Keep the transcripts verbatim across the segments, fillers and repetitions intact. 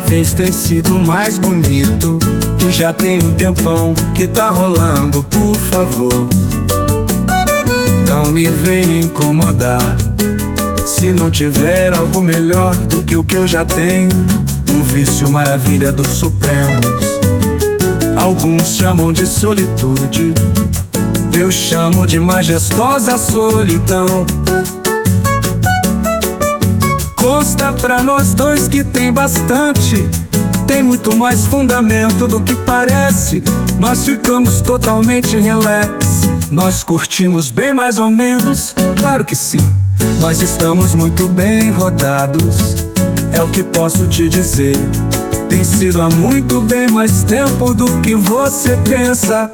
vez tem sido mais bonito. E já tem um tempão que tá rolando, por favor. Não me venha incomodar se não tiver algo melhor do que o que eu já tenho. Um vício maravilha dos supremos. Alguns chamam de solitude, eu chamo de majestosa solidão. Consta pra nós dois que tem bastante, tem muito mais fundamento do que parece. Nós ficamos totalmente relax, nós curtimos bem mais ou menos, claro que sim. Nós estamos muito bem rodados, é o que posso te dizer. Tem sido há muito bem mais tempo do que você pensa.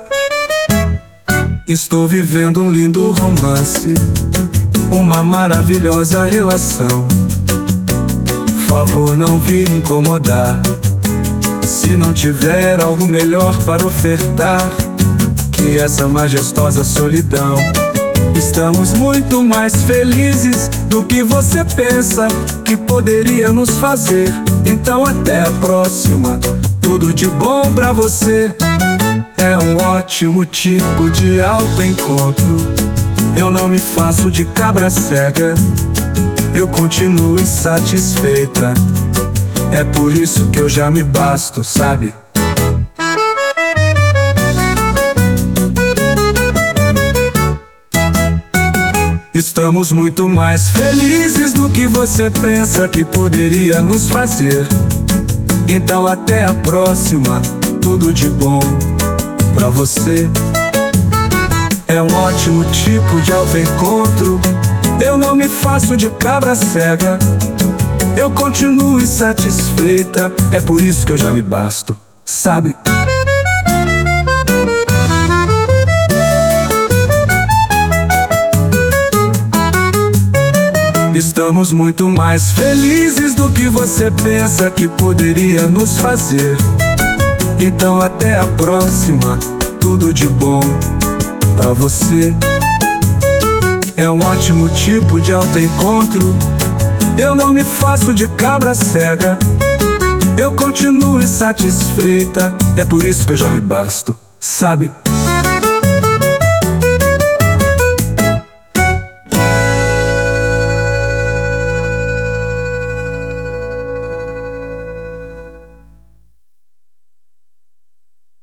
Estou vivendo um lindo romance, uma maravilhosa relação. Por favor, não vir incomodar se não tiver algo melhor para ofertar que essa majestosa solidão. Estamos muito mais felizes do que você pensa que poderia nos fazer. Então até a próxima, tudo de bom pra você. É um ótimo tipo de autoencontro. Eu não me faço de cabra cega, eu continuo insatisfeita. É por isso que eu já me basto, sabe? Estamos muito mais felizes do que você pensa que poderia nos fazer. Então até a próxima, tudo de bom pra você. É um ótimo tipo de autoencontro. Eu não me faço de cabra cega, eu continuo insatisfeita. É por isso que eu já me basto, sabe? Estamos muito mais felizes do que você pensa que poderia nos fazer. Então até a próxima, tudo de bom pra você. É um ótimo tipo de autoencontro. Eu não me faço de cabra cega, eu continuo insatisfeita. É por isso que eu já me basto, sabe?